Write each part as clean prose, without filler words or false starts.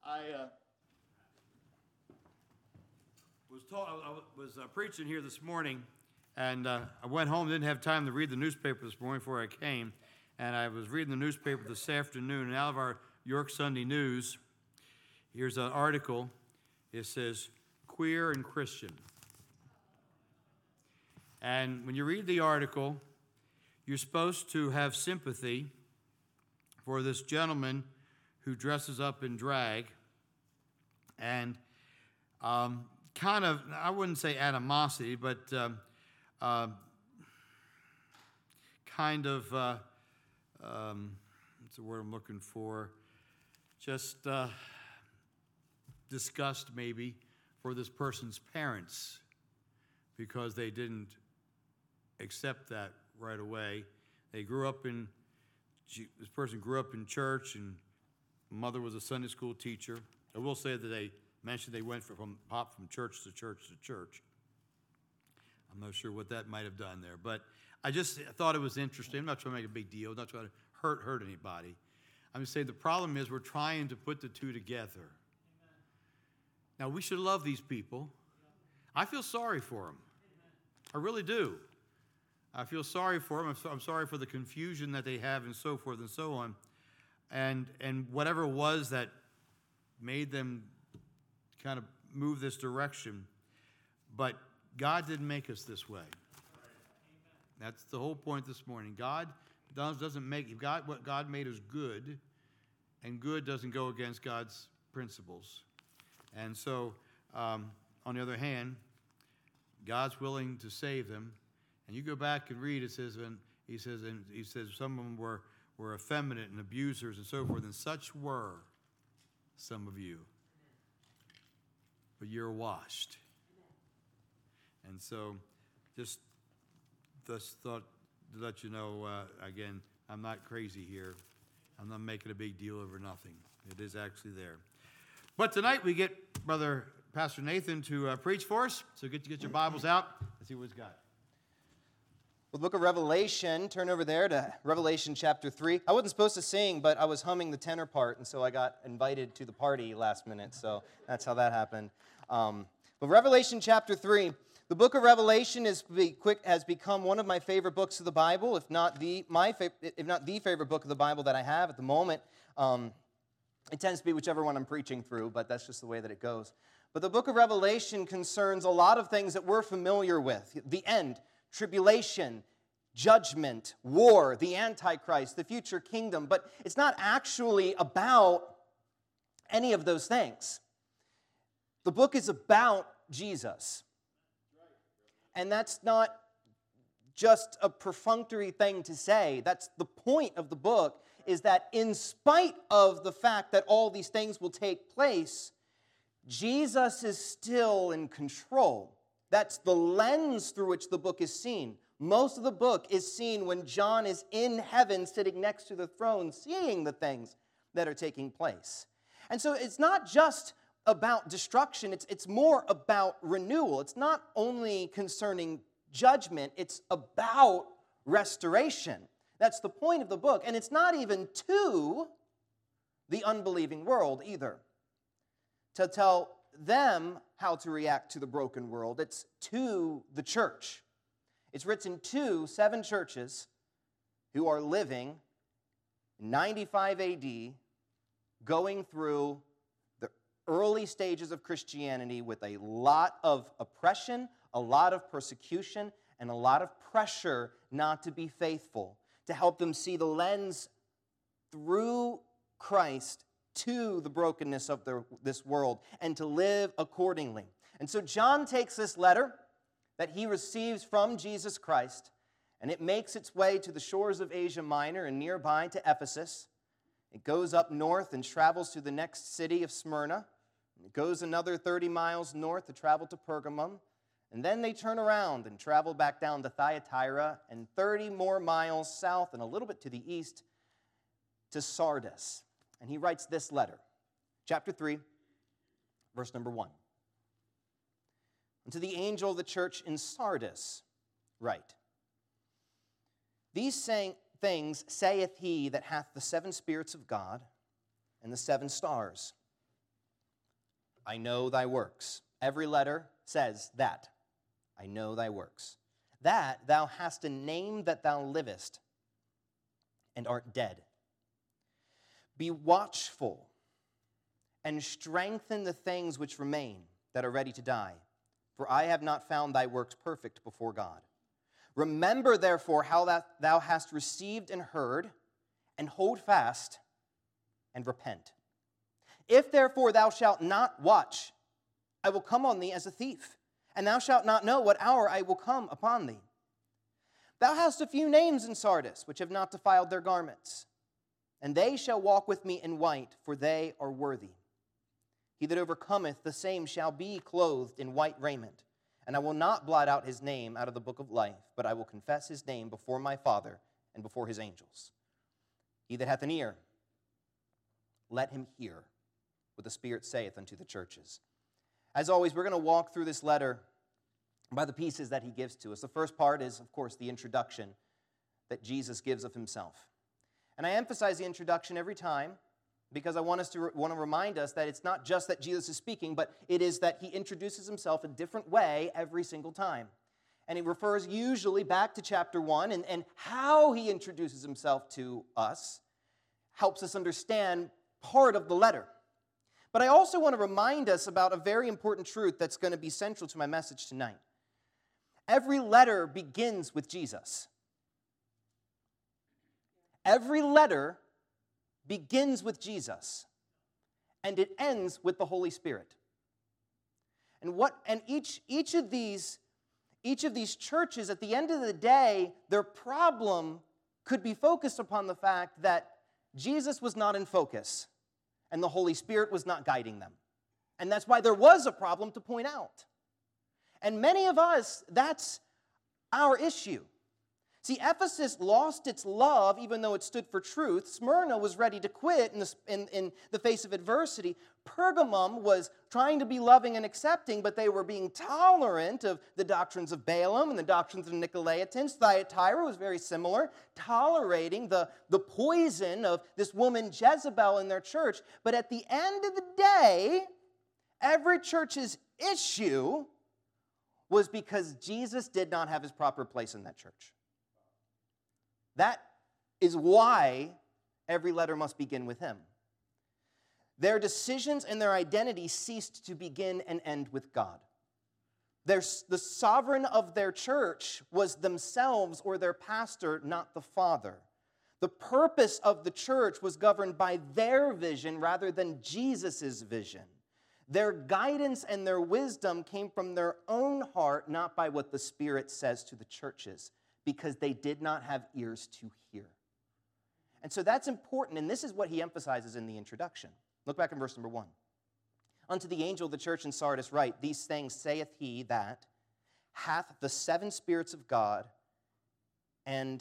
I was preaching here this morning, and I went home, didn't have time to read the newspaper this morning before I came, and I was reading the newspaper this afternoon, and out of our York Sunday News, here's an article. It says, Queer and Christian. And when you read the article, you're supposed to have sympathy for this gentleman who dresses up in drag, and kind of, I wouldn't say animosity, but kind of, what's the word I'm looking for? Just disgust maybe for this person's parents because they didn't accept that right away. They grew up in, this person grew up in church, and mother was a Sunday school teacher. I will say that they mentioned they went from church to church to church. I'm not sure what that might have done there, but I just thought it was interesting. I'm not trying to make a big deal. I'm not trying to hurt anybody. I'm just saying the problem is we're trying to put the two together. Amen. Now, we should love these people. I feel sorry for them. I really do. I feel sorry for them. I'm sorry for the confusion that they have and so forth and so on. And whatever it was that made them kind of move this direction. But God didn't make us this way. That's the whole point this morning. God doesn't make, what God made is good, and good doesn't go against God's principles. And so, on the other hand, God's willing to save them. And you go back and read, it says, and he says some of them were effeminate and abusers and so forth, and such were some of you. But you're washed. And so, just thought to let you know, again, I'm not crazy here. I'm not making a big deal over nothing. It is actually there. But tonight we get Brother Pastor Nathan to preach for us. So get your Bibles out. Let's see what he's got. Well, the book of Revelation, turn over there to Revelation chapter 3. I wasn't supposed to sing, but I was humming the tenor part, and so I got invited to the party last minute, so that's how that happened. But Revelation chapter 3, the book of Revelation has become one of my favorite books of the Bible, if not the favorite book of the Bible that I have at the moment. It tends to be whichever one I'm preaching through, but that's just the way that it goes. But the book of Revelation concerns a lot of things that we're familiar with. The end, tribulation, judgment, war, the Antichrist, the future kingdom. But it's not actually about any of those things. The book is about Jesus. And that's not just a perfunctory thing to say. That's the point of the book, is that in spite of the fact that all these things will take place, Jesus is still in control. That's the lens through which the book is seen. Most of the book is seen when John is in heaven sitting next to the throne, seeing the things that are taking place. And so it's not just about destruction, it's more about renewal. It's not only concerning judgment, it's about restoration. That's the point of the book. And it's not even to the unbelieving world either, to tell them how to react to the broken world. It's to the church. It's written to 7 churches who are living in 95 AD, going through the early stages of Christianity with a lot of oppression, a lot of persecution, and a lot of pressure not to be faithful, to help them see the lens through Christ to the brokenness of this world and to live accordingly. And so John takes this letter that he receives from Jesus Christ, and it makes its way to the shores of Asia Minor and nearby to Ephesus. It goes up north and travels to the next city of Smyrna. It goes another 30 miles north to travel to Pergamum. And then they turn around and travel back down to Thyatira and 30 more miles south and a little bit to the east to Sardis. And he writes this letter, chapter 3, verse number 1. And to the angel of the church in Sardis write, These things saith he that hath the 7 spirits of God and the 7 stars. I know thy works. Every letter says that. I know thy works. That thou hast a name that thou livest and art dead. Be watchful and strengthen the things which remain that are ready to die, for I have not found thy works perfect before God. Remember, therefore, how that thou hast received and heard, and hold fast and repent. If, therefore, thou shalt not watch, I will come on thee as a thief, and thou shalt not know what hour I will come upon thee. Thou hast a few names in Sardis, which have not defiled their garments, and they shall walk with me in white, for they are worthy. He that overcometh, the same shall be clothed in white raiment. And I will not blot out his name out of the book of life, but I will confess his name before my Father and before his angels. He that hath an ear, let him hear what the Spirit saith unto the churches. As always, we're going to walk through this letter by the pieces that he gives to us. The first part is, of course, the introduction that Jesus gives of himself. And I emphasize the introduction every time because I want to remind us that it's not just that Jesus is speaking, but it is that he introduces himself a different way every single time. And he refers usually back to chapter 1, and how he introduces himself to us helps us understand part of the letter. But I also want to remind us about a very important truth that's going to be central to my message tonight. Every letter begins with Jesus. Every letter begins with Jesus, and it ends with the Holy Spirit. And each of these churches, at the end of the day, their problem could be focused upon the fact that Jesus was not in focus, and the Holy Spirit was not guiding them. And that's why there was a problem to point out. And many of us, that's our issue. See, Ephesus lost its love even though it stood for truth. Smyrna was ready to quit in the face of adversity. Pergamum was trying to be loving and accepting, but they were being tolerant of the doctrines of Balaam and the doctrines of the Nicolaitans. Thyatira was very similar, tolerating the poison of this woman Jezebel in their church. But at the end of the day, every church's issue was because Jesus did not have his proper place in that church. That is why every letter must begin with him. Their decisions and their identity ceased to begin and end with God. The sovereign of their church was themselves or their pastor, not the Father. The purpose of the church was governed by their vision rather than Jesus' vision. Their guidance and their wisdom came from their own heart, not by what the Spirit says to the churches, because they did not have ears to hear. And so that's important, and this is what he emphasizes in the introduction. Look back in verse number 1. Unto the angel of the church in Sardis write, These things saith he that hath the 7 spirits of God and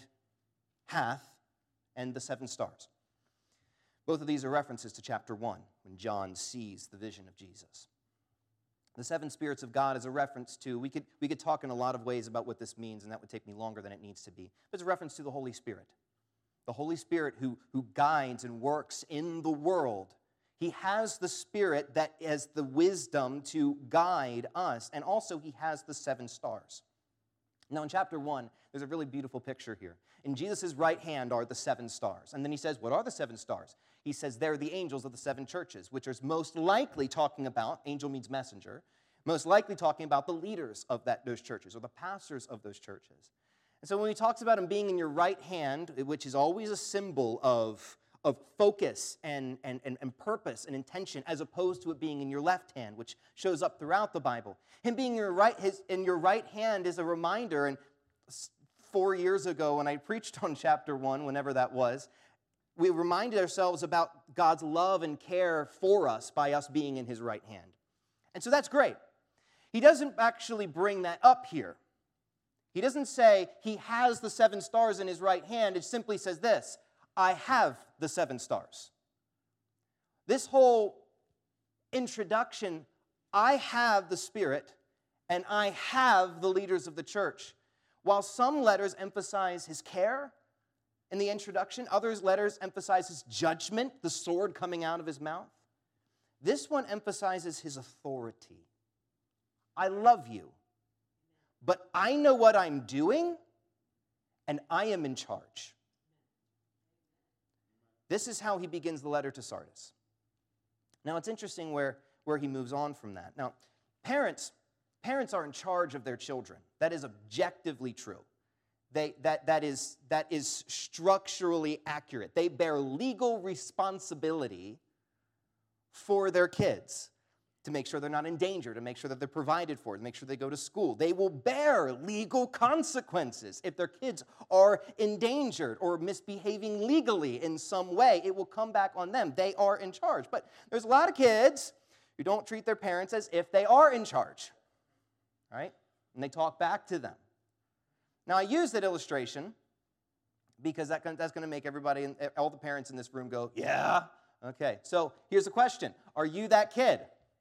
the 7 stars. Both of these are references to chapter 1, when John sees the vision of Jesus. The 7 spirits of God is a reference to, we could talk in a lot of ways about what this means, and that would take me longer than it needs to be. But it's a reference to the Holy Spirit. The Holy Spirit who guides and works in the world. He has the Spirit that has the wisdom to guide us, and also he has the 7 stars. Now in chapter 1, there's a really beautiful picture here. In Jesus' right hand are the 7 stars. And then he says, what are the 7 stars? He says, they're the angels of the 7 churches, which is most likely talking about, angel means messenger, most likely talking about the leaders of those churches or the pastors of those churches. And so when he talks about him being in your right hand, which is always a symbol of focus and purpose and intention, as opposed to it being in your left hand, which shows up throughout the Bible. Him being in your right hand is a reminder, and 4 years ago when I preached on chapter 1, whenever that was, we reminded ourselves about God's love and care for us by us being in his right hand. And so that's great. He doesn't actually bring that up here. He doesn't say he has the 7 stars in his right hand. It simply says this, I have the 7 stars. This whole introduction, I have the Spirit and I have the leaders of the church. While some letters emphasize his care in the introduction, others letters emphasize his judgment, the sword coming out of his mouth. This one emphasizes his authority. I love you, but I know what I'm doing, and I am in charge. This is how he begins the letter to Sardis. Now, it's interesting where he moves on from that. Now, parents are in charge of their children. That is objectively true. That is structurally accurate. They bear legal responsibility for their kids to make sure they're not in danger, to make sure that they're provided for, to make sure they go to school. They will bear legal consequences if their kids are endangered or misbehaving legally in some way. It will come back on them. They are in charge. But there's a lot of kids who don't treat their parents as if they are in charge, right? And they talk back to them. Now, I use that illustration because that's going to make everybody, all the parents in this room go, yeah? Okay, so here's the question. Are you that kid?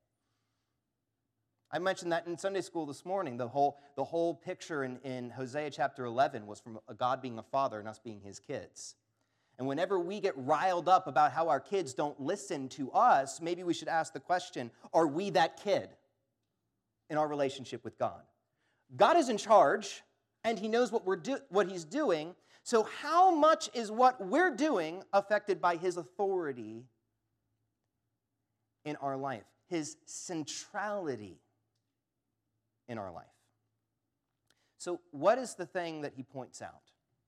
I mentioned that in Sunday school this morning. The whole picture in Hosea chapter 11 was from God being a father and us being his kids. And whenever we get riled up about how our kids don't listen to us, maybe we should ask the question, are we that kid in our relationship with God? God is in charge, and he knows what he's doing. So how much is what we're doing affected by his authority in our life, his centrality in our life? So what is the thing that he points out?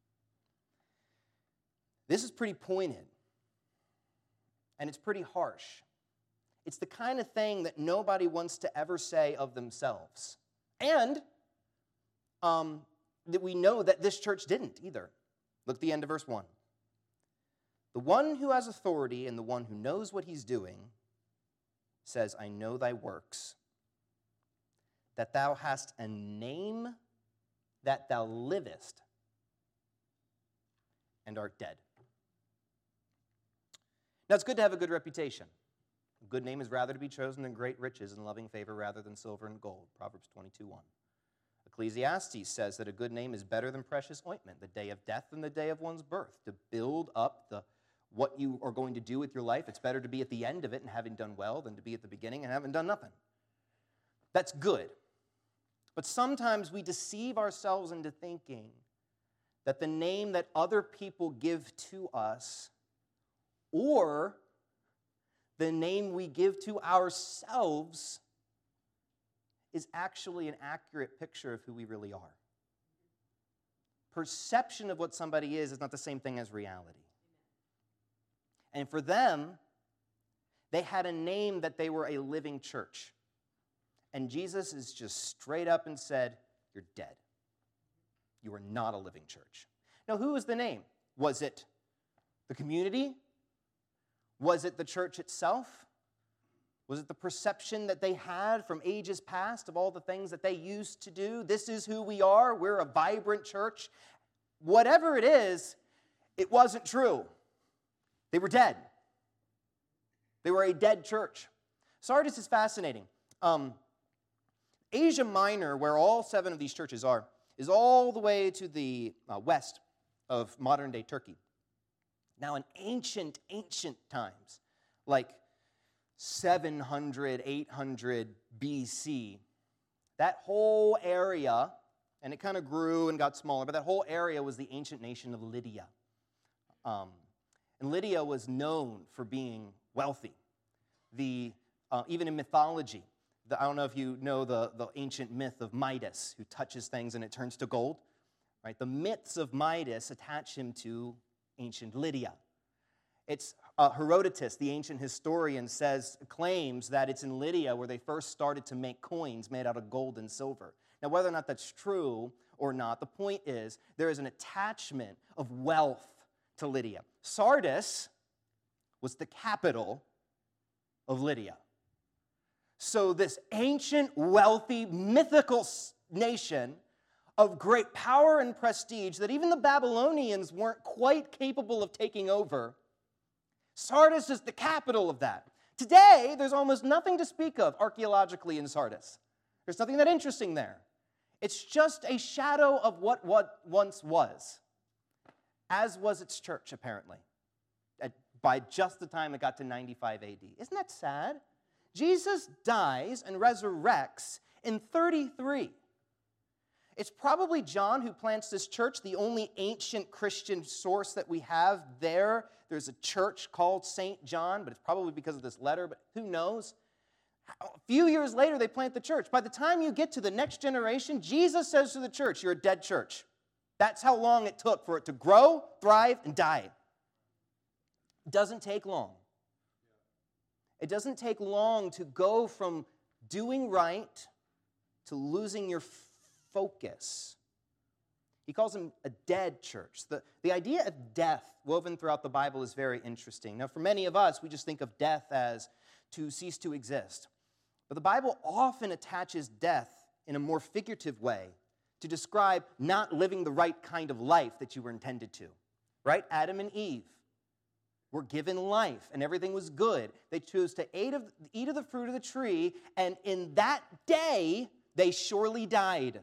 This is pretty pointed, and it's pretty harsh. It's the kind of thing that nobody wants to ever say of themselves. And that we know that this church didn't either. Look at the end of verse 1. The one who has authority and the one who knows what he's doing says, I know thy works, that thou hast a name, that thou livest and art dead. Now, it's good to have a good reputation. A good name is rather to be chosen than great riches, and loving favor rather than silver and gold. Proverbs 22:1. Ecclesiastes says that a good name is better than precious ointment, the day of death and the day of one's birth. To build up what you are going to do with your life, it's better to be at the end of it and having done well than to be at the beginning and having done nothing. That's good. But sometimes we deceive ourselves into thinking that the name that other people give to us or the name we give to ourselves is actually an accurate picture of who we really are. Perception of what somebody is not the same thing as reality. And for them, they had a name that they were a living church. And Jesus is just straight up and said, you're dead. You are not a living church. Now, who was the name? Was it the community? Was it the church itself? Was it the perception that they had from ages past of all the things that they used to do? This is who we are. We're a vibrant church. Whatever it is, it wasn't true. They were dead. They were a dead church. Sardis is fascinating. Asia Minor, where all 7 of these churches are, is all the way to the west of modern-day Turkey. Now, in ancient times, like 700, 800 BC, that whole area, and it kind of grew and got smaller, but that whole area was the ancient nation of Lydia. And Lydia was known for being wealthy. Even in mythology, I don't know if you know the ancient myth of Midas, who touches things and it turns to gold. Right? The myths of Midas attach him to ancient Lydia. It's Herodotus, the ancient historian, claims that it's in Lydia where they first started to make coins made out of gold and silver. Now, whether or not that's true or not, the point is there is an attachment of wealth to Lydia. Sardis was the capital of Lydia. So this ancient, wealthy, mythical nation of great power and prestige that even the Babylonians weren't quite capable of taking over, Sardis is the capital of that. Today, there's almost nothing to speak of archaeologically in Sardis. There's nothing that interesting there. It's just a shadow of what once was, as was its church, apparently, by just the time it got to 95 AD. Isn't that sad? Jesus dies and resurrects in 33. It's probably John who plants this church, the only ancient Christian source that we have there. There's a church called St. John, but it's probably because of this letter, but who knows? A few years later, they plant the church. By the time you get to the next generation, Jesus says to the church, you're a dead church. That's how long it took for it to grow, thrive, and die. It doesn't take long. It doesn't take long to go from doing right to losing your focus. He calls them a dead church. The idea of death woven throughout the Bible is very interesting. Now, for many of us, we just think of death as to cease to exist. But the Bible often attaches death in a more figurative way to describe not living the right kind of life that you were intended to. Right? Adam and Eve were given life, and everything was good. They chose to eat of the fruit of the tree, and in that day, they surely died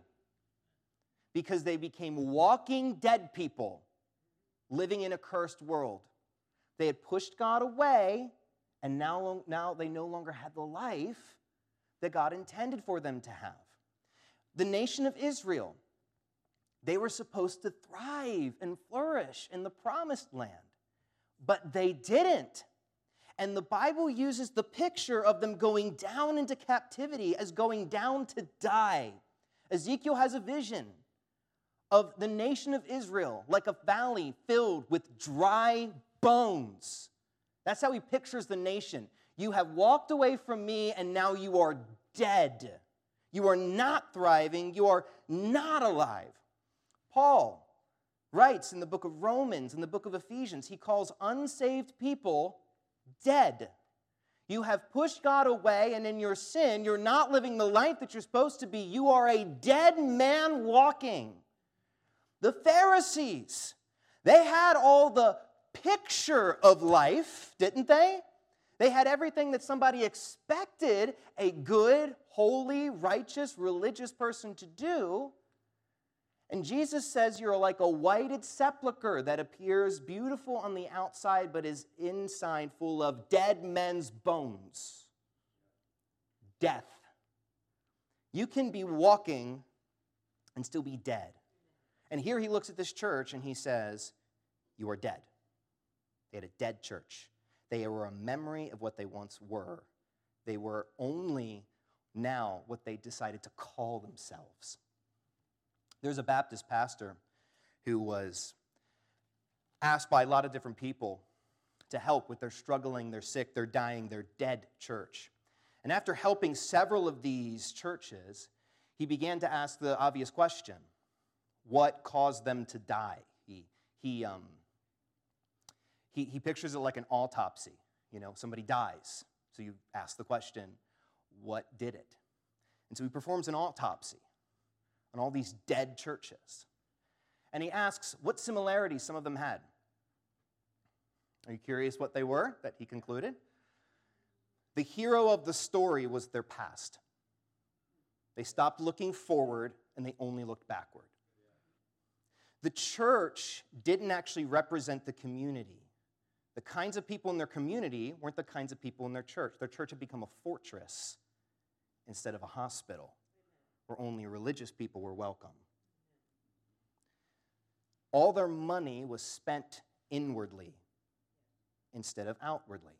because they became walking dead people living in a cursed world. They had pushed God away, and now they no longer had the life that God intended for them to have. The nation of Israel, they were supposed to thrive and flourish in the promised land, but they didn't. And the Bible uses the picture of them going down into captivity as going down to die. Ezekiel has a vision of the nation of Israel like a valley filled with dry bones. That's how he pictures the nation. You have walked away from me, and now you are dead. You are not thriving. You are not alive. Paul writes in the book of Romans, in the book of Ephesians, he calls unsaved people dead. You have pushed God away, and in your sin, you're not living the life that you're supposed to be. You are a dead man walking. The Pharisees, they had all the picture of life, didn't they? They had everything that somebody expected a good, holy, righteous, religious person to do. And Jesus says you're like a whited sepulcher that appears beautiful on the outside but is inside full of dead men's bones. Death. You can be walking and still be dead. And here he looks at this church and he says, you are dead. They had a dead church. They were a memory of what they once were. They were only now what they decided to call themselves. There's a Baptist pastor who was asked by a lot of different people to help with their struggling, their sick, their dying, their dead church. And after helping several of these churches, he began to ask the obvious question, what caused them to die? He pictures it like an autopsy. You know, somebody dies. So you ask the question, what did it? And so he performs an autopsy on all these dead churches. And he asks what similarities some of them had. Are you curious what they were that he concluded? The hero of the story was their past. They stopped looking forward and they only looked backward. The church didn't actually represent the community. The kinds of people in their community weren't the kinds of people in their church. Their church had become a fortress instead of a hospital where only religious people were welcome. All their money was spent inwardly instead of outwardly.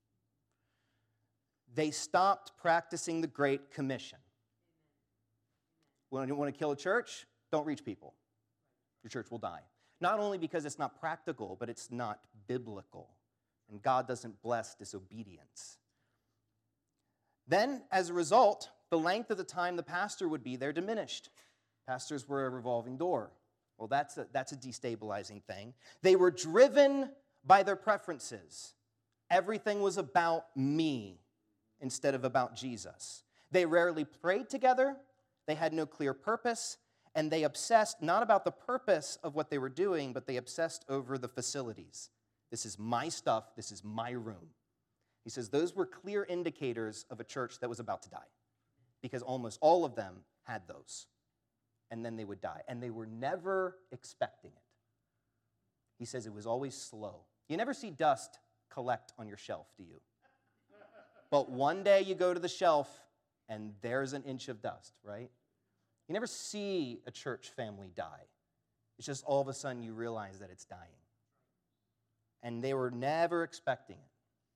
They stopped practicing the Great Commission. When you want to kill a church, don't reach people. Your church will die. Not only because it's not practical, but it's not biblical. And God doesn't bless disobedience. Then, as a result, the length of the time the pastor would be there diminished. Pastors were a revolving door. Well, that's a destabilizing thing. They were driven by their preferences. Everything was about me instead of about Jesus. They rarely prayed together. They had no clear purpose. And they obsessed not about the purpose of what they were doing, but they obsessed over the facilities. This is my stuff. This is my room. He says those were clear indicators of a church that was about to die because almost all of them had those. And then they would die. And they were never expecting it. He says it was always slow. You never see dust collect on your shelf, do you? But one day you go to the shelf and there's an inch of dust, right? You never see a church family die. It's just all of a sudden you realize that it's dying. And they were never expecting it.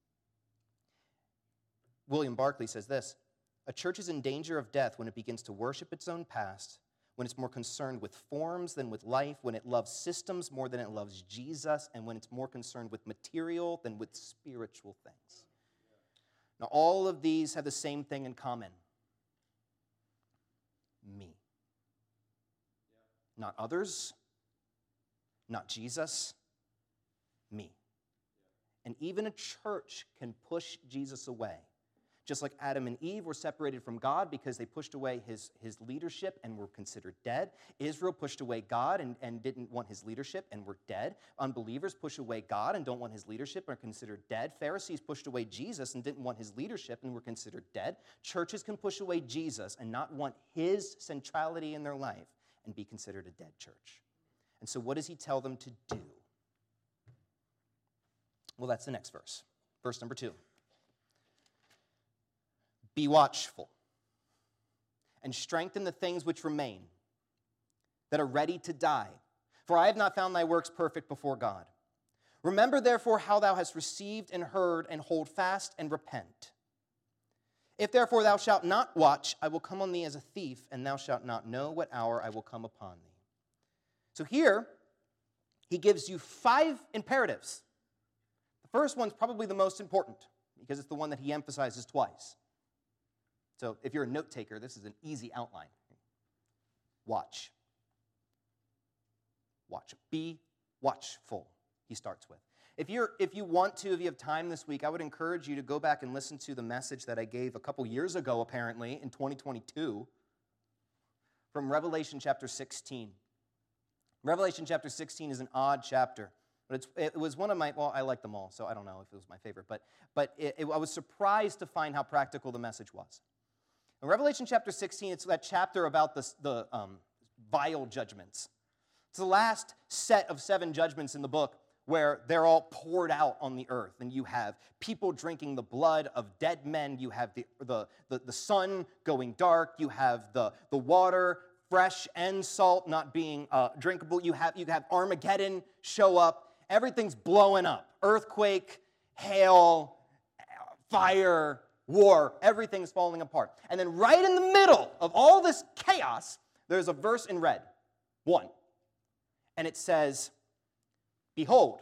William Barclay says this: a church is in danger of death when it begins to worship its own past, when it's more concerned with forms than with life, when it loves systems more than it loves Jesus, and when it's more concerned with material than with spiritual things. Now, all of these have the same thing in common. Me. Not others, not Jesus, me. And even a church can push Jesus away. Just like Adam and Eve were separated from God because they pushed away his leadership and were considered dead. Israel pushed away God and didn't want his leadership and were dead. Unbelievers push away God and don't want his leadership and are considered dead. Pharisees pushed away Jesus and didn't want his leadership and were considered dead. Churches can push away Jesus and not want his centrality in their life and be considered a dead church. And so what does he tell them to do? Well, that's the next verse. Verse number 2. Be watchful and strengthen the things which remain that are ready to die. For I have not found thy works perfect before God. Remember therefore how thou hast received and heard, and hold fast and repent. If therefore thou shalt not watch, I will come on thee as a thief, and thou shalt not know what hour I will come upon thee. So here, he gives you 5 imperatives. The first one's probably the most important because it's the one that he emphasizes twice. So if you're a note taker, this is an easy outline. Watch. Watch. Be watchful, he starts with. If you have time this week, I would encourage you to go back and listen to the message that I gave a couple years ago, apparently, in 2022, from Revelation chapter 16. Revelation chapter 16 is an odd chapter, but it was one of my, well, I like them all, so I don't know if it was my favorite, but I was surprised to find how practical the message was. In Revelation chapter 16, it's that chapter about the vial judgments. It's the last set of 7 judgments in the book where they're all poured out on the earth. And you have people drinking the blood of dead men. You have the sun going dark. You have the water, fresh and salt, not being drinkable. You have Armageddon show up. Everything's blowing up. Earthquake, hail, fire, war, everything's falling apart. And then right in the middle of all this chaos, there's a verse in red, 1. And it says, behold,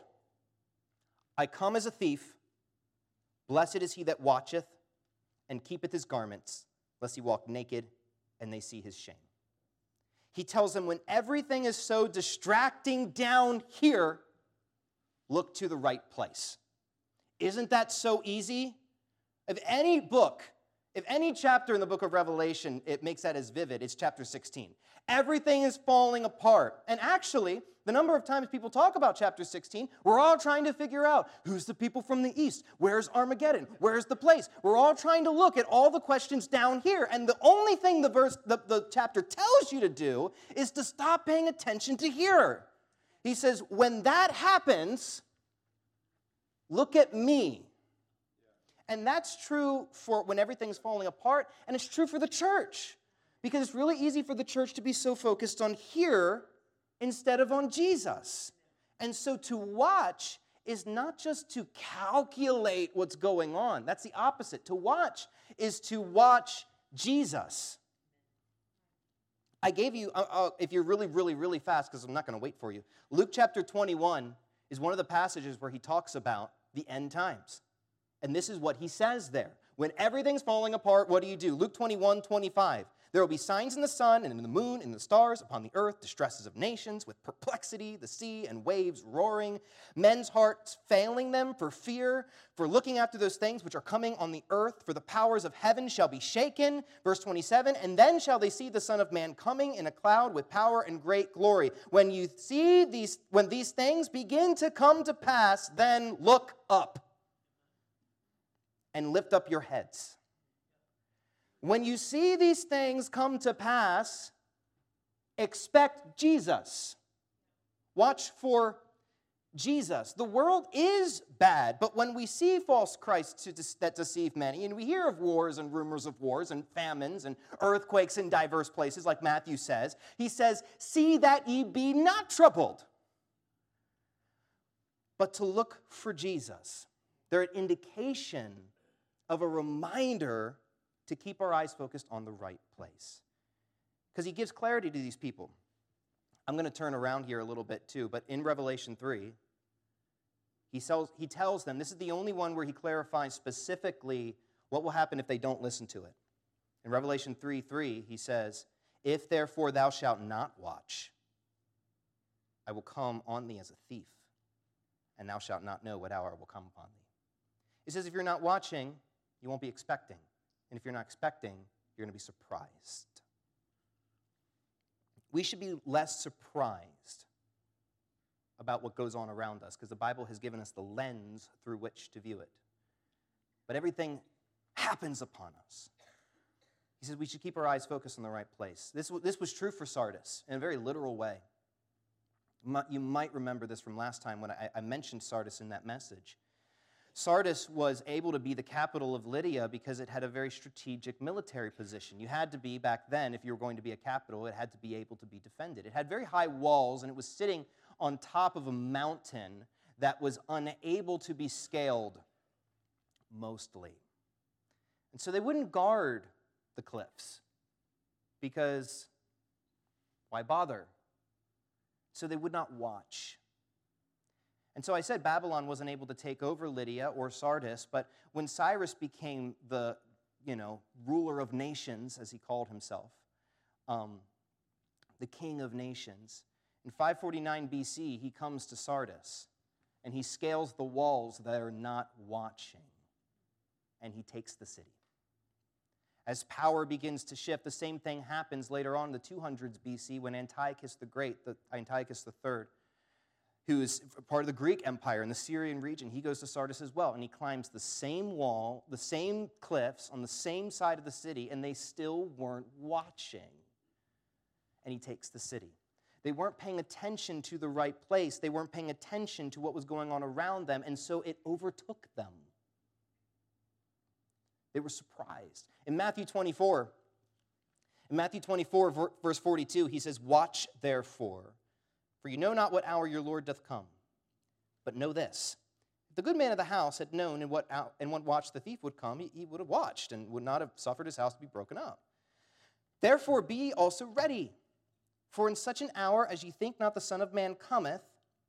I come as a thief. Blessed is he that watcheth and keepeth his garments, lest he walk naked and they see his shame. He tells them when everything is so distracting down here, look to the right place. Isn't that so easy? If any chapter in the book of Revelation, it makes that as vivid, it's chapter 16. Everything is falling apart. And actually, the number of times people talk about chapter 16, we're all trying to figure out who's the people from the east, where's Armageddon, where's the place. We're all trying to look at all the questions down here. And the only thing the chapter tells you to do is to stop paying attention to here. He says, when that happens, look at me. And that's true for when everything's falling apart, and it's true for the church. Because it's really easy for the church to be so focused on here instead of on Jesus. And so to watch is not just to calculate what's going on. That's the opposite. To watch is to watch Jesus. I gave you, if you're really, really, really fast, because I'm not going to wait for you, Luke chapter 21 is one of the passages where he talks about the end times. And this is what he says there. When everything's falling apart, what do? Luke 21:25. There will be signs in the sun and in the moon and in the stars, upon the earth, distresses of nations, with perplexity, the sea and waves roaring, men's hearts failing them for fear, for looking after those things which are coming on the earth, for the powers of heaven shall be shaken. Verse 27, and then shall they see the Son of Man coming in a cloud with power and great glory. When these things begin to come to pass, then look up and lift up your heads. When you see these things come to pass, expect Jesus. Watch for Jesus. The world is bad, but when we see false Christs that deceive many, and we hear of wars and rumors of wars and famines and earthquakes in diverse places, like Matthew says, he says, see that ye be not troubled, but to look for Jesus. They're an indication of a reminder to keep our eyes focused on the right place. Because he gives clarity to these people. I'm going to turn around here a little bit too, but in Revelation 3, he tells them, this is the only one where he clarifies specifically what will happen if they don't listen to it. In Revelation 3:3, he says, if therefore thou shalt not watch, I will come on thee as a thief, and thou shalt not know what hour will come upon thee. He says if you're not watching, you won't be expecting. And if you're not expecting, you're going to be surprised. We should be less surprised about what goes on around us because the Bible has given us the lens through which to view it. But everything happens upon us. He says we should keep our eyes focused on the right place. This was true for Sardis in a very literal way. You might remember this from last time when I mentioned Sardis in that message. Sardis was able to be the capital of Lydia because it had a very strategic military position. You had to be, back then, if you were going to be a capital, it had to be able to be defended. It had very high walls, and it was sitting on top of a mountain that was unable to be scaled, mostly. And so they wouldn't guard the cliffs because why bother? So they would not watch. And so I said Babylon wasn't able to take over Lydia or Sardis, but when Cyrus became the, ruler of nations, as he called himself, the king of nations, in 549 BC, he comes to Sardis, and he scales the walls that are not watching, and he takes the city. As power begins to shift, the same thing happens later on in the 200s BC when Antiochus the Great, Antiochus III, who is part of the Greek Empire in the Syrian region, he goes to Sardis as well, and he climbs the same wall, the same cliffs, on the same side of the city, and they still weren't watching. And he takes the city. They weren't paying attention to the right place. They weren't paying attention to what was going on around them, and so it overtook them. They were surprised. In Matthew 24, verse 42, he says, watch therefore, for you know not what hour your Lord doth come. But know this, if the good man of the house had known in what watch the thief would come, he would have watched and would not have suffered his house to be broken up. Therefore be ye also ready, for in such an hour as ye think not the Son of Man cometh,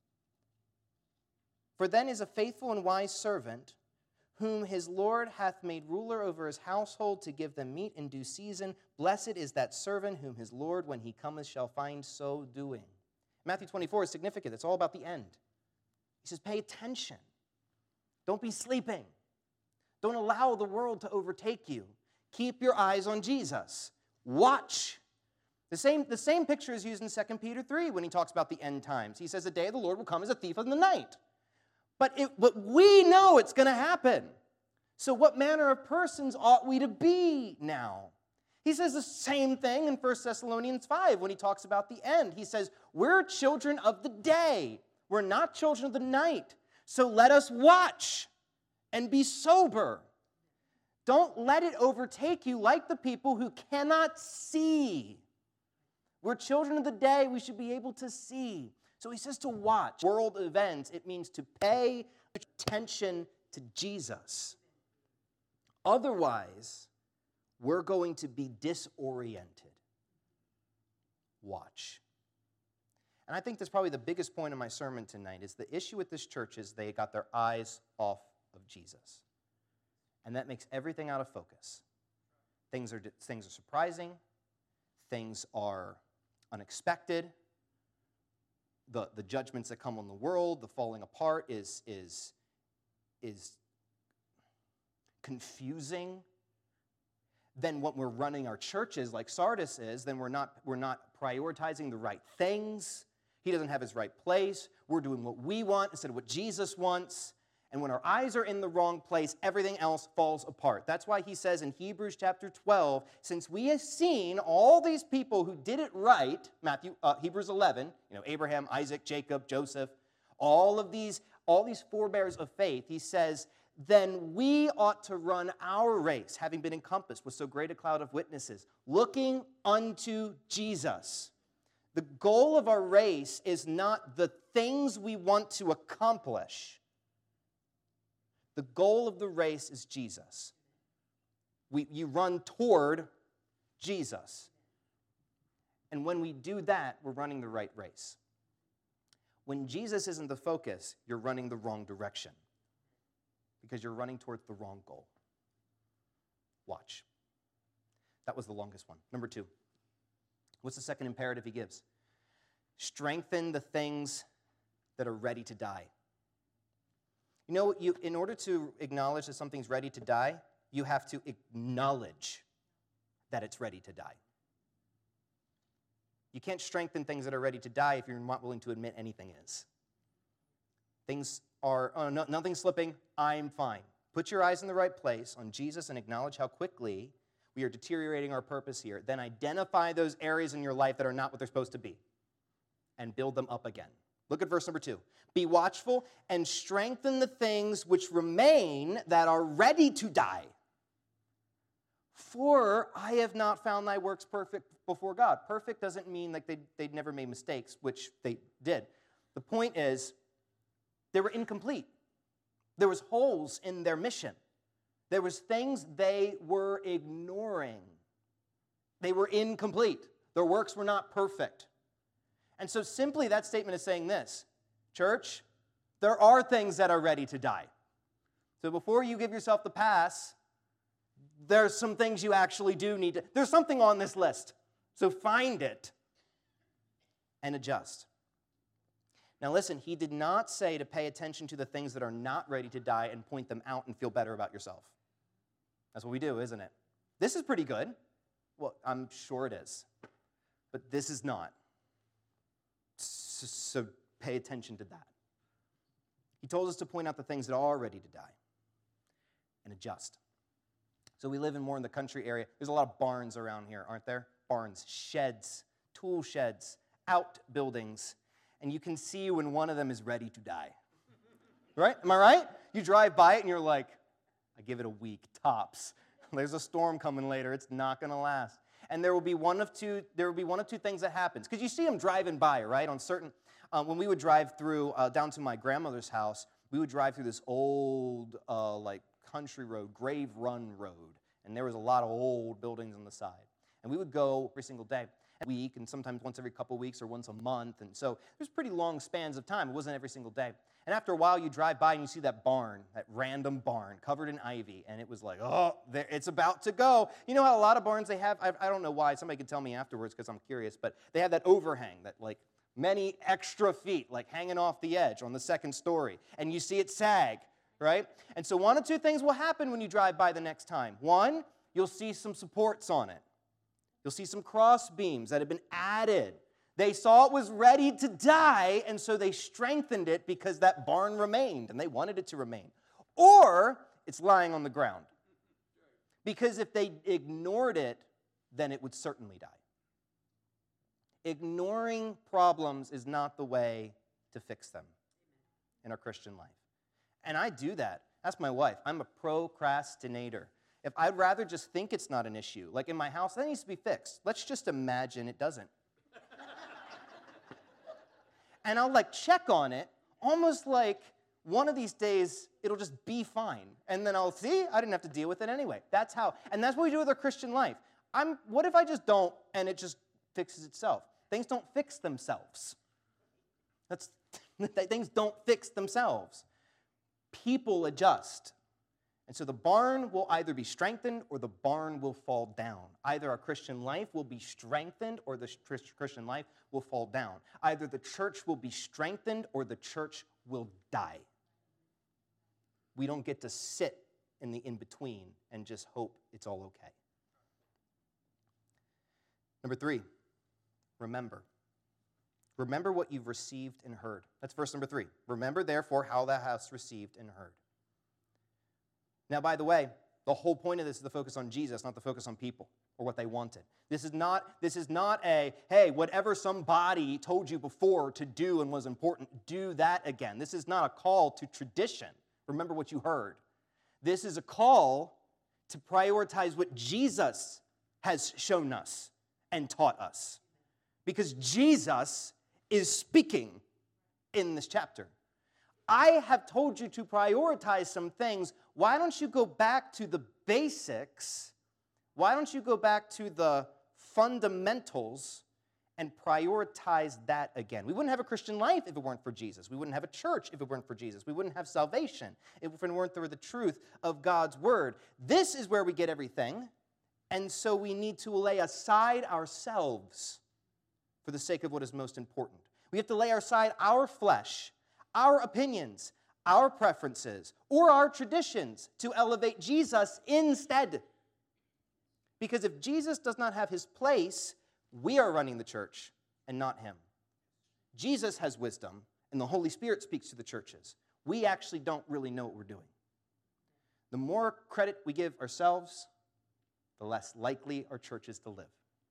for then is a faithful and wise servant, whom his Lord hath made ruler over his household to give them meat in due season. Blessed is that servant whom his Lord, when he cometh, shall find so doing. Matthew 24 is significant. It's all about the end. He says, pay attention. Don't be sleeping. Don't allow the world to overtake you. Keep your eyes on Jesus. Watch. The same picture is used in 2 Peter 3 when he talks about the end times. He says, the day of the Lord will come as a thief in the night. But we know it's going to happen. So what manner of persons ought we to be now? He says the same thing in 1 Thessalonians 5 when he talks about the end. He says, we're children of the day. We're not children of the night. So let us watch and be sober. Don't let it overtake you like the people who cannot see. We're children of the day. We should be able to see. So he says to watch. World events, it means to pay attention to Jesus. Otherwise, we're going to be disoriented. Watch. And I think that's probably the biggest point of my sermon tonight is the issue with this church is they got their eyes off of Jesus. And that makes everything out of focus. Things are surprising. Things are unexpected. The judgments that come on the world, the falling apart is confusing. Then when we're running our churches like Sardis is, then we're not prioritizing the right things. He doesn't have his right place. We're doing what we want instead of what Jesus wants. And when our eyes are in the wrong place, everything else falls apart. That's why he says in Hebrews chapter 12, since we have seen all these people who did it right, Hebrews 11, Abraham, Isaac, Jacob, Joseph, all these forebears of faith, he says, then we ought to run our race, having been encompassed with so great a cloud of witnesses, looking unto Jesus. The goal of our race is not the things we want to accomplish. The goal of the race is Jesus. You run toward Jesus. And when we do that, we're running the right race. When Jesus isn't the focus, you're running the wrong direction because you're running towards the wrong goal. Watch. That was the longest one. Number 2. What's the second imperative he gives? Strengthen the things that are ready to die. You know, in order to acknowledge that something's ready to die, you have to acknowledge that it's ready to die. You can't strengthen things that are ready to die if you're not willing to admit anything is. Things are, nothing's slipping, I'm fine. Put your eyes in the right place on Jesus and acknowledge how quickly we are deteriorating our purpose here. Then identify those areas in your life that are not what they're supposed to be and build them up again. Look at verse number 2. Be watchful and strengthen the things which remain that are ready to die. For I have not found thy works perfect before God. Perfect doesn't mean like they'd never made mistakes, which they did. The point is, they were incomplete. There was holes in their mission. There was things they were ignoring. They were incomplete. Their works were not perfect. And so simply that statement is saying this, church, there are things that are ready to die. So before you give yourself the pass, there's some things you actually do need to, there's something on this list. So find it and adjust. Now listen, he did not say to pay attention to the things that are not ready to die and point them out and feel better about yourself. That's what we do, isn't it? This is pretty good. Well, I'm sure it is. But this is not. So pay attention to that. He told us to point out the things that are ready to die and adjust. So we live more in the country area. There's a lot of barns around here, aren't there? Barns, sheds, tool sheds, outbuildings. And you can see when one of them is ready to die. Right? Am I right? You drive by it and you're like, I give it a week, tops. There's a storm coming later. It's not going to last. And there will be one of two things that happens. Because you see them driving by, right? On certain, when we would drive through, down to my grandmother's house, we would drive through this old, country road, Grave Run Road. And there was a lot of old buildings on the side. And we would go every single day, a week, and sometimes once every couple weeks or once a month. And so there's pretty long spans of time. It wasn't every single day. And after a while, you drive by and you see that barn, that random barn covered in ivy. And it was like, oh, it's about to go. You know how a lot of barns they have? I don't know why. Somebody can tell me afterwards because I'm curious. But they have that overhang, that like many extra feet, like hanging off the edge on the second story. And you see it sag, right? And so one of two things will happen when you drive by the next time. One, you'll see some supports on it. You'll see some cross beams that have been added. They saw it was ready to die, and so they strengthened it because that barn remained, and they wanted it to remain. Or it's lying on the ground. Because if they ignored it, then it would certainly die. Ignoring problems is not the way to fix them in our Christian life. And I do that. Ask my wife. I'm a procrastinator. If I'd rather just think it's not an issue, like in my house, that needs to be fixed. Let's just imagine it doesn't. And I'll check on it, almost like one of these days it'll just be fine. And then I'll see, I didn't have to deal with it anyway. That's how, and that's what we do with our Christian life. What if I just don't and it just fixes itself? Things don't fix themselves. Things don't fix themselves. People adjust. And so the barn will either be strengthened or the barn will fall down. Either our Christian life will be strengthened or the Christian life will fall down. Either the church will be strengthened or the church will die. We don't get to sit in the in-between and just hope it's all okay. Number 3, remember. Remember what you've received and heard. That's verse number 3. Remember, therefore, how thou hast received and heard. Now, by the way, The whole point of this is the focus on Jesus, not the focus on people or what they wanted. This is not a, hey, whatever somebody told you before to do and was important, do that again. This is not a call to tradition. Remember what you heard. This is a call to prioritize what Jesus has shown us and taught us. Because Jesus is speaking in this chapter. I have told you to prioritize some things. Why don't you go back to the basics? Why don't you go back to the fundamentals and prioritize that again? We wouldn't have a Christian life if it weren't for Jesus. We wouldn't have a church if it weren't for Jesus. We wouldn't have salvation if it weren't for the truth of God's word. This is where we get everything, and so we need to lay aside ourselves for the sake of what is most important. We have to lay aside our flesh, our opinions, our preferences, or our traditions to elevate Jesus instead. Because if Jesus does not have his place, we are running the church and not him. Jesus has wisdom, and the Holy Spirit speaks to the churches. We actually don't really know what we're doing. The more credit we give ourselves, the less likely our church is to live.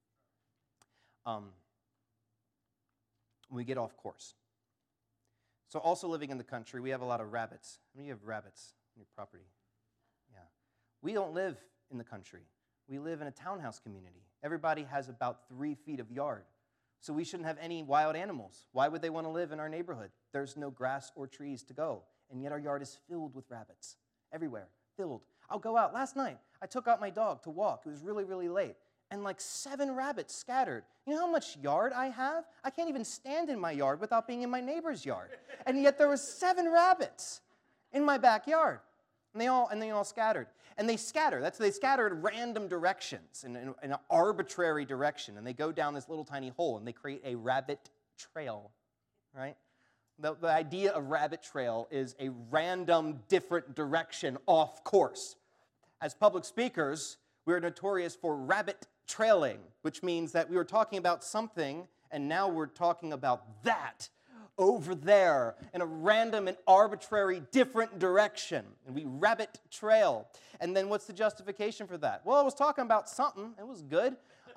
We get off course. So also living in the country, we have a lot of rabbits. How many of you have rabbits on your property? Yeah. We don't live in the country. We live in a townhouse community. Everybody has about 3 feet of yard. So we shouldn't have any wild animals. Why would they want to live in our neighborhood? There's no grass or trees to go. And yet our yard is filled with rabbits. Everywhere. Filled. I'll go out. Last night, I took out my dog to walk. It was really, really late. And like 7 rabbits scattered. You know how much yard I have? I can't even stand in my yard without being in my neighbor's yard. And yet there were 7 rabbits in my backyard. And they all scattered. And they scatter. They scatter in random directions, in an arbitrary direction. And they go down this little tiny hole, and they create a rabbit trail, right? The idea of rabbit trail is a random, different direction off course. As public speakers, we're notorious for rabbit trailing, which means that we were talking about something, and now we're talking about that over there in a random and arbitrary different direction. And we rabbit trail. And then what's the justification for that? Well, I was talking about something. It was good.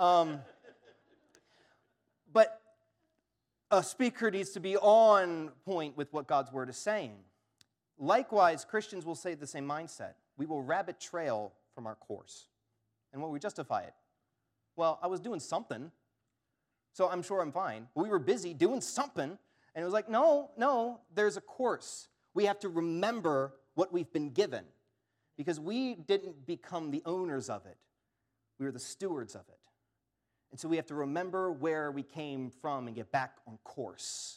But a speaker needs to be on point with what God's word is saying. Likewise, Christians will say the same mindset. We will rabbit trail from our course. And what we justify it? Well, I was doing something, so I'm sure I'm fine. We were busy doing something, and it was like, no, there's a course. We have to remember what we've been given, because we didn't become the owners of it. We were the stewards of it. And so we have to remember where we came from and get back on course.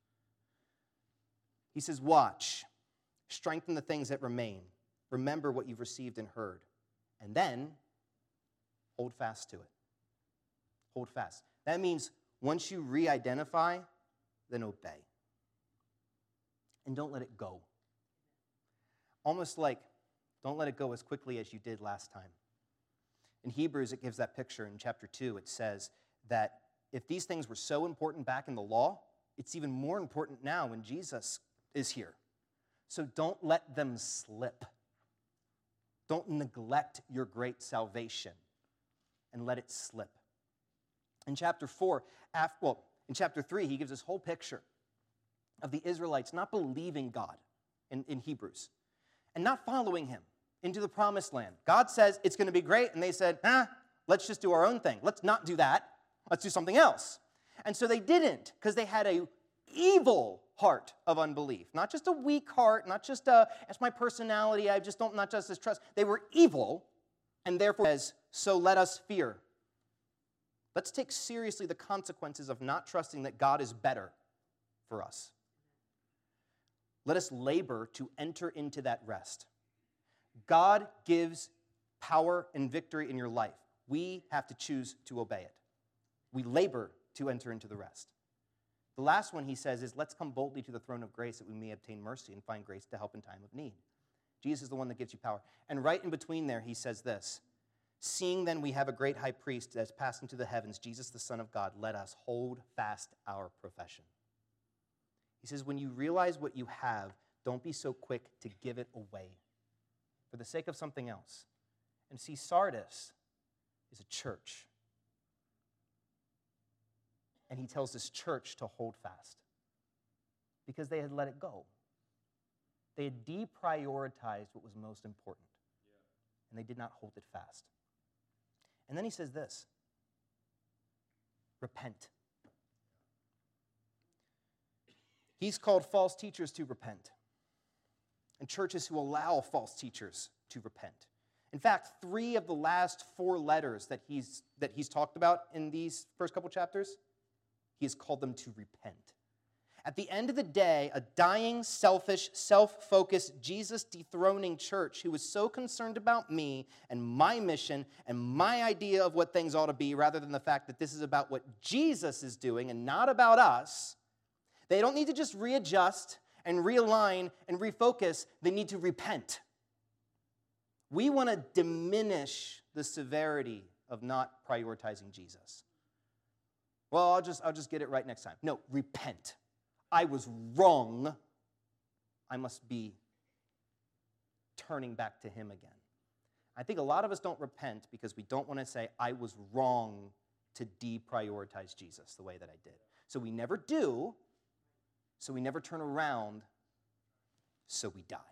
He says, watch, strengthen the things that remain. Remember what you've received and heard. And then, hold fast to it. Hold fast. That means once you re-identify, then obey. And don't let it go. Almost like, don't let it go as quickly as you did last time. In Hebrews, it gives that picture. In chapter 2, it says that if these things were so important back in the law, it's even more important now when Jesus is here. So don't let them slip. Don't neglect your great salvation and let it slip. In chapter 4, in chapter 3, he gives this whole picture of the Israelites not believing God in Hebrews and not following him into the promised land. God says it's going to be great, and they said, let's just do our own thing. Let's not do that. Let's do something else. And so they didn't, because they had an evil heart of unbelief. Not just a weak heart, not just that's my personality, not just this trust. They were evil, and therefore says, so let us fear. Let's take seriously the consequences of not trusting that God is better for us. Let us labor to enter into that rest. God gives power and victory in your life. We have to choose to obey it. We labor to enter into the rest. The last one he says is, let's come boldly to the throne of grace that we may obtain mercy and find grace to help in time of need. Jesus is the one that gives you power. And right in between there, he says this, seeing then we have a great high priest that has passed into the heavens, Jesus the Son of God, let us hold fast our profession. He says, when you realize what you have, don't be so quick to give it away for the sake of something else. And see, Sardis is a church. And he tells this church to hold fast because they had let it go. They had deprioritized what was most important, and they did not hold it fast. And then he says this, repent. He's called false teachers to repent, and churches who allow false teachers to repent. In fact, 3 of the last 4 letters that he's talked about in these first couple chapters, he has called them to repent. At the end of the day, a dying, selfish, self-focused, Jesus-dethroning church who was so concerned about me and my mission and my idea of what things ought to be rather than the fact that this is about what Jesus is doing and not about us, they don't need to just readjust and realign and refocus. They need to repent. We want to diminish the severity of not prioritizing Jesus. Well, I'll just get it right next time. No, repent. I was wrong. I must be turning back to him again. I think a lot of us don't repent because we don't want to say, I was wrong to deprioritize Jesus the way that I did. So we never do, so we never turn around, so we die.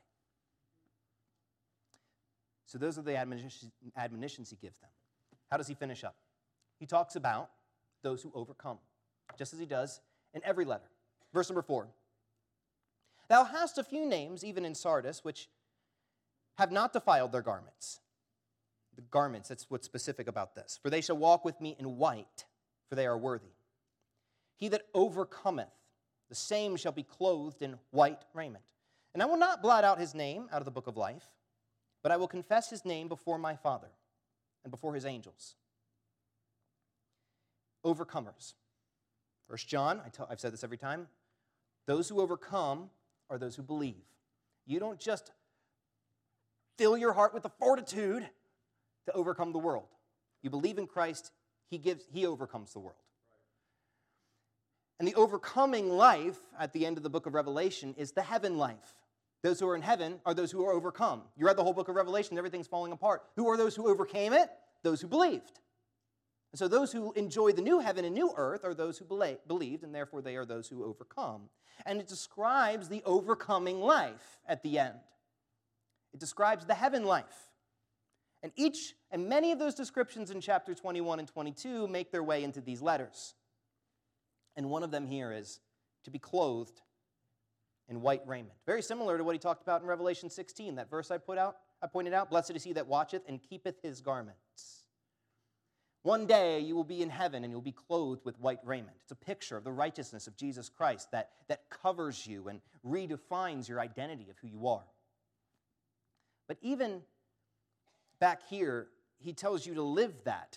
So those are the admonitions he gives them. How does he finish up? He talks about those who overcome, just as he does in every letter. Verse number 4. Thou hast a few names, even in Sardis, which have not defiled their garments. The garments, that's what's specific about this. For they shall walk with me in white, for they are worthy. He that overcometh, the same shall be clothed in white raiment. And I will not blot out his name out of the book of life, but I will confess his name before my Father and before his angels. Overcomers. 1 John, I've said this every time, those who overcome are those who believe. You don't just fill your heart with the fortitude to overcome the world. You believe in Christ, he overcomes the world. And the overcoming life at the end of the book of Revelation is the heaven life. Those who are in heaven are those who are overcome. You read the whole book of Revelation, everything's falling apart. Who are those who overcame it? Those who believed. And so those who enjoy the new heaven and new earth are those who believed, and therefore they are those who overcome. And it describes the overcoming life at the end. It describes the heaven life. And many of those descriptions in chapter 21 and 22 make their way into these letters. And one of them here is to be clothed in white raiment. Very similar to what he talked about in Revelation 16, that verse I pointed out, blessed is he that watcheth and keepeth his garments. One day you will be in heaven and you'll be clothed with white raiment. It's a picture of the righteousness of Jesus Christ that covers you and redefines your identity of who you are. But even back here, he tells you to live that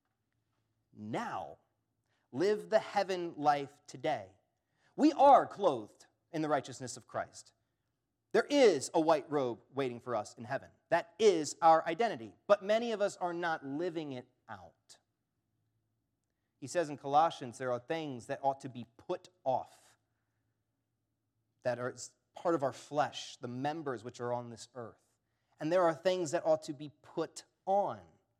now. Live the heaven life today. We are clothed in the righteousness of Christ. There is a white robe waiting for us in heaven. That is our identity. But many of us are not living it out. He says in Colossians, there are things that ought to be put off, that are part of our flesh, the members which are on this earth. And there are things that ought to be put on,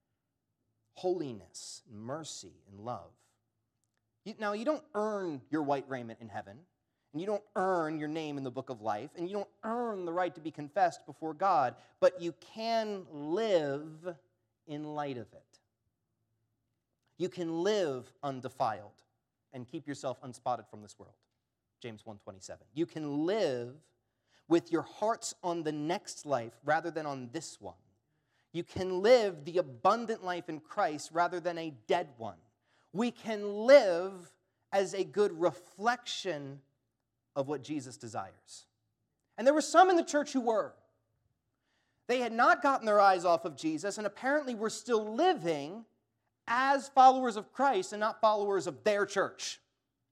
holiness, mercy, and love. Now, you don't earn your white raiment in heaven, and you don't earn your name in the book of life, and you don't earn the right to be confessed before God, but you can live in light of it. You can live undefiled and keep yourself unspotted from this world. James 1:27. You can live with your hearts on the next life rather than on this one. You can live the abundant life in Christ rather than a dead one. We can live as a good reflection of what Jesus desires. And there were some in the church who were. They had not gotten their eyes off of Jesus and apparently were still living as followers of Christ and not followers of their church.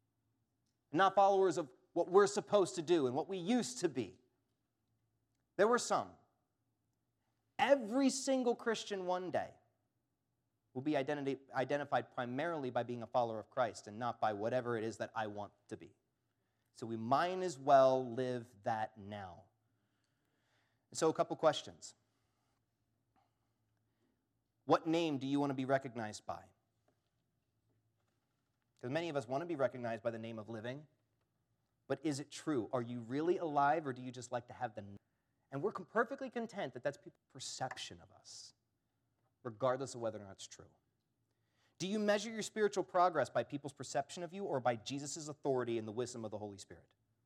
Not followers of what we're supposed to do and what we used to be. There were some. Every single Christian one day will be identified primarily by being a follower of Christ and not by whatever it is that I want to be. So we might as well live that now. So a couple questions. What name do you want to be recognized by? Because many of us want to be recognized by the name of living. But is it true? Are you really alive, or do you just like to have the name? And we're perfectly content that that's people's perception of us, regardless of whether or not it's true. Do you measure your spiritual progress by people's perception of you or by Jesus' authority and the wisdom of the Holy Spirit?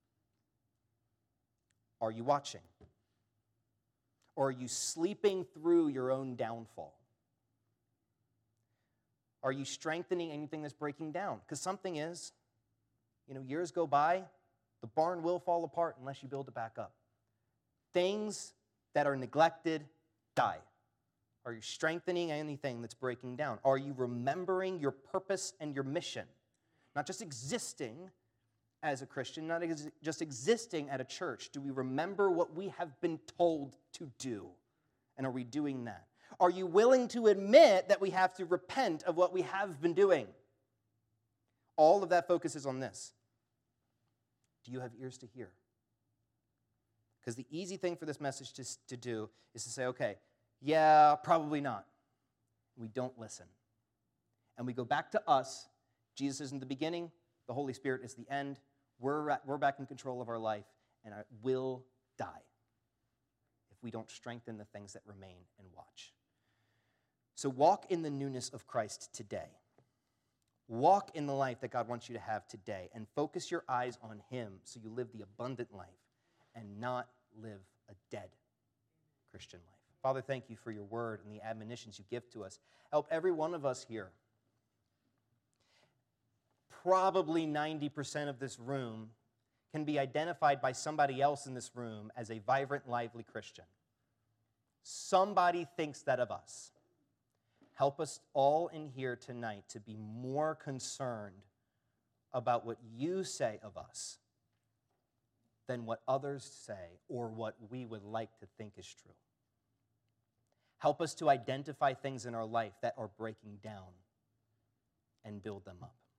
Are you watching? Or are you sleeping through your own downfall? Are you strengthening anything that's breaking down? Because something is, years go by, the barn will fall apart unless you build it back up. Things that are neglected die. Are you strengthening anything that's breaking down? Are you remembering your purpose and your mission? Not just existing as a Christian, not just existing at a church. Do we remember what we have been told to do? And are we doing that? Are you willing to admit that we have to repent of what we have been doing? All of that focuses on this. Do you have ears to hear? Because the easy thing for this message to do is to say, okay, yeah, probably not. We don't listen. And we go back to us. Jesus is in the beginning. The Holy Spirit is the end. We're back in control of our life, and it will die if we don't strengthen the things that remain and watch. So walk in the newness of Christ today. Walk in the life that God wants you to have today, and focus your eyes on Him so you live the abundant life and not live a dead Christian life. Father, thank you for your word and the admonitions you give to us. Help every one of us here. Probably 90% of this room can be identified by somebody else in this room as a vibrant, lively Christian. Somebody thinks that of us. Help us all in here tonight to be more concerned about what you say of us than what others say or what we would like to think is true. Help us to identify things in our life that are breaking down and build them up.